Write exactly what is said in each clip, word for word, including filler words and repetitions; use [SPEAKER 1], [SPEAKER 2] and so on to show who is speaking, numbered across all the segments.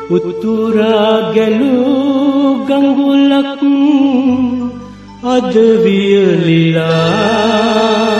[SPEAKER 1] උතුරා ගැලූ ගඟුලක් අද වියලිලා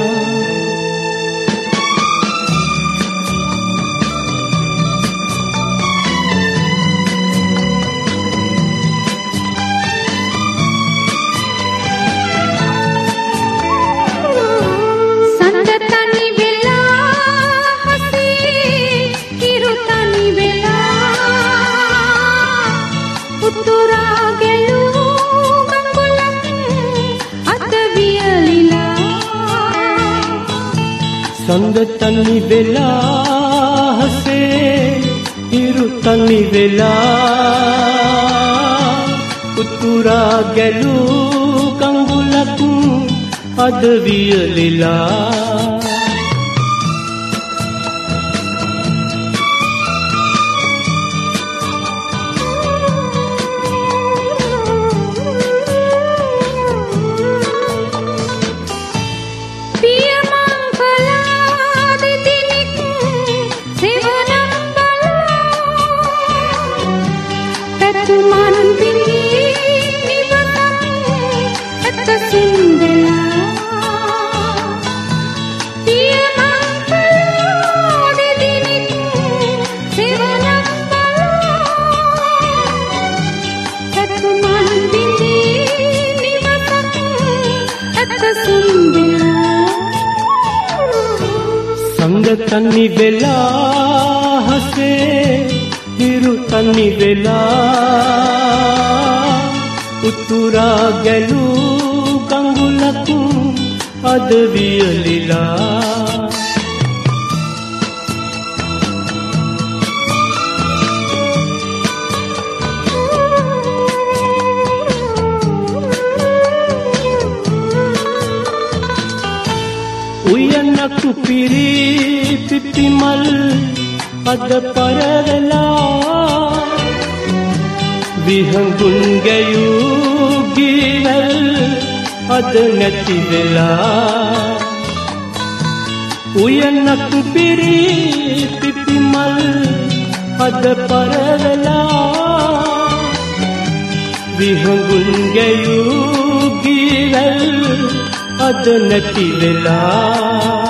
[SPEAKER 1] සඳ තනි වෙලා හසේ හිරු තනි වෙලා උතුරා ගැලූ කඟුලක් අද වියලිලා සඳ තනි වෙලා හසේ හිරු තනි වෙලා උතුරා ගැලූ කඟුලක් අද වියලිලා උයනක් පිරි පිපිමල් අද පරවලා විහඟුන් ගැයූ ගිවල් අද නැති වෙලා උයනක් පිරි පිපිමල් අද පරවලා විහඟුන් ගැයූ ගිවල් අද නැති වෙලා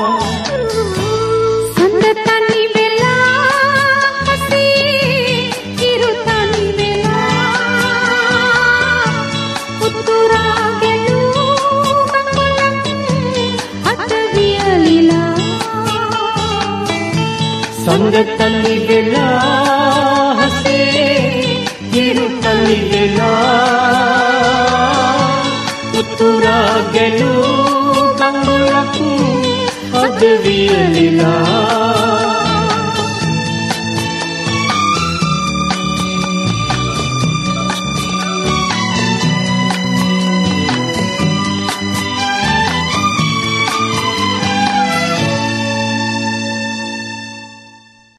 [SPEAKER 2] සඳ තනි වෙලා හසේ හිරු තනි වෙලා උතුරා ගැලූ කඟුලක් අද වියලිලා
[SPEAKER 1] සඳ තනි වෙලා හසේ හිරු තනි වෙලා උතුරා ගැලූ අද වියලිලා